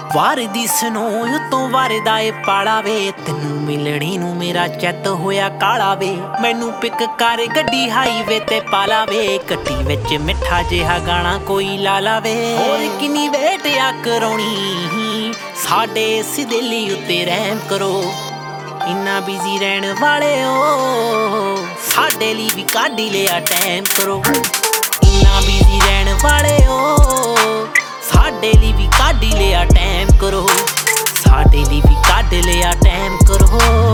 ਵਾਰ ਦੀ snow ਉਤੋਂ ਵਰਦਾ ਏ ਪਾਲਾ ਵੇ ਤੈਨੂੰ ਮਿਲਣੀ ਨੂੰ ਮੇਰਾ ਚਿੱਤ ਹੋਇਆ ਕਾਲਾ ਵੇ ਮੈਨੂੰ ਪਿਕ ਕਰ ਗੱਡੀ ਹਾਈਵੇ ਤੇ ਪਾਲਾ ਵੇ ਕੱਟੀ ਵਿੱਚ ਮਿੱਠਾ ਜਿਹਾ ਗਾਣਾ ਕੋਈ ਲਾ ਲਾਵੇ ਹੋਰ ਕਿੰਨੀ ਵੇਟ ਆ ਕਰਾਉਣੀ ਸਾਡੇ ਇਸ ਦਿਲ ਉੱਤੇ ਰਹਿਮ ਕਰੋ ਇੰਨਾ ਬਿਜ਼ੀ ਰਹਿਣ ਵਾਲਿਓ ਸਾਡੇ ਲਈ ਵੀ ਕੱਢ ਲਿਆ ਟਾਈਮ ਕਰੋ ਇੰਨਾ ਬਿਜ਼ੀ ਰਹਿਣ ਵਾਲਿਓ ਸਾਡੇ ਲਈ ਵੀ ਕੱਢ ਲਿਆ ਟਾਈਮ ਕਰੋ ਸਾਡੇ ਲਈ ਵੀ ਕੱਢ ਲਿਆ ਟਾਈਮ ਕਰੋ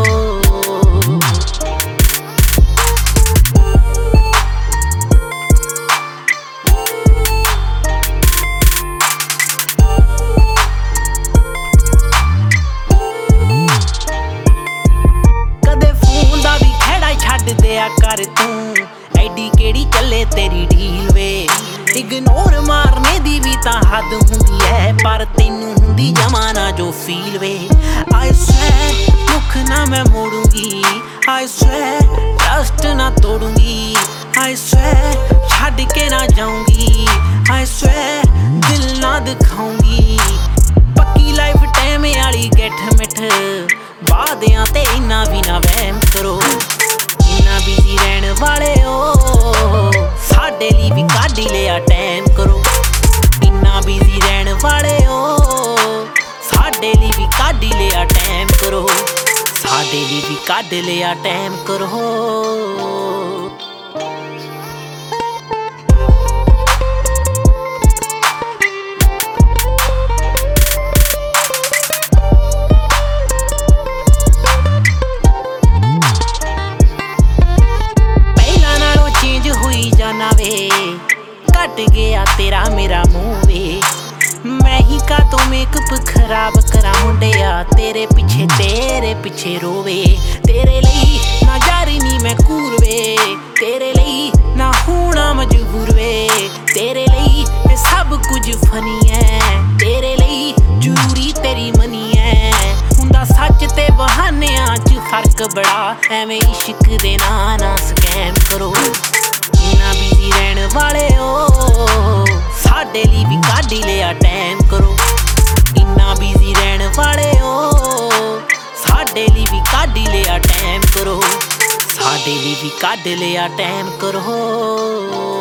ਕਦੇ ਫੋਨ ਦਾ ਵੀ ਖਹਿੜਾ ਛੱਡ ਦਿਆ ਕਰ ਤੂੰ ਐਡੀ ਕਿਹੜੀ ਚੱਲੇ ਤੇਰੀ ਢੀਲ ਵੇ ਇਗਨੋਰ ਮਾਰਨੇ ਦੀ ਵੀ ਤਾਂ ਹੱਦ ਹੁੰਦੀ ਐ ਪਰ ਤੈਨੂੰ ਹੁੰਦੀ ਜਮਾਨਾ ਜੋ ਫੀਲ ਵੇ ਆਈ ਸਵੈਰ ਮੁਖ ਨਾ ਮੈਂ ਮੋੜੂੰਗੀ ਆਈ ਸਵੈਰ ਟਰਸਟ ਨਾ ਤੋੜੂੰਗੀ ਆਈ ਸਵੈਰ ਛੱਡ ਕੇ ਨਾ ਜਾਊਂਗੀ ਆਈ ਸਵੈਰ ਦਿਲ ਨਾ ਦਿਖਾਊਂਗੀ ਪੱਕੀ ਲਾਈਫ ਟਾਈਮ ਵਾਲੀ ਗਿੱਠ ਮਿੱਠ ਵਾਦਿਆਂ ਤੇ ਇੰਨਾ ਵੀ ਨਾ ਵਹਿਮ ਕਰੋ ਇੰਨਾ ਬਿਜ਼ੀ ਰਹਿਣ ਵਾਲਿਓ ਸਾਡੇ ਲਈ ਵੀ ਕੱਢ ਲਿਆ ਟਾਈਮ ਕਰੋ ਇੰਨਾ ਬਿਜ਼ੀ ਰਹਿਣ ਵਾਲਿਓ ਸਾਡੇ ਲਈ ਵੀ ਕੱਢ ਲਿਆ ਟਾਈਮ ਕਰੋ ਸਾਡੇ ਲਈ ਵੀ ਕੱਢ ਲਿਆ ਟਾਈਮ ਕਰੋ ਜਾਨਾ ਵੇ ਘਟ ਗਿਆ ਤੇਰਾ ਮੇਰਾ ਮੂੰਹ ਵੇ ਮੈਂ ਹੀ ਕਾ ਤੋਂ ਮੇਕਅਪ ਖਰਾਬ ਕਰਾਂ ਮੁੰਡਿਆ ਤੇਰੇ ਪਿੱਛੇ ਰੋਵੇ ਤੇਰੇ ਲਈ ਨਾ ਜਾਰੀ ਨੀ ਮੈਂ ਕੂਰ ਵੇ ਤੇਰੇ ਲਈ ਨਾ ਹੋਣਾ ਮਜਬੂਰ ਵੇ ਤੇਰੇ ਲਈ ਇਹ ਸਭ ਕੁਝ ਫਨੀ ਐ ਤੇਰੇ ਲਈ ਜ਼ਰੂਰੀ ਤੇਰੀ ਮਨੀ ਐ ਹੁੰਦਾ ਸੱਚ ਤੇ ਬਹਾਨਿਆਂ 'ਚ ਫਰਕ ਬੜਾ ਐਵੇਂ ਇਸ਼ਕ ਦੇ ਨਾਂ ਨਾ ਸਕੈਮ ਕਰੋ ਇੰਨਾ ਬਿਜ਼ੀ ਰਹਿਣ ਵਾਲਿਓ ਸਾਡੇ ਲਈ ਵੀ ਕੱਢ ਲਿਆ ਟਾਈਮ ਕਰੋ ਇੰਨਾ ਬਿਜ਼ੀ ਰਹਿਣ ਵਾਲਿਓ ਸਾਡੇ ਲਈ ਵੀ ਕੱਢ ਲਿਆ ਟਾਈਮ ਕਰੋ ਸਾਡੇ ਲਈ ਵੀ ਕੱਢ ਲਿਆ ਟਾਈਮ ਕਰੋ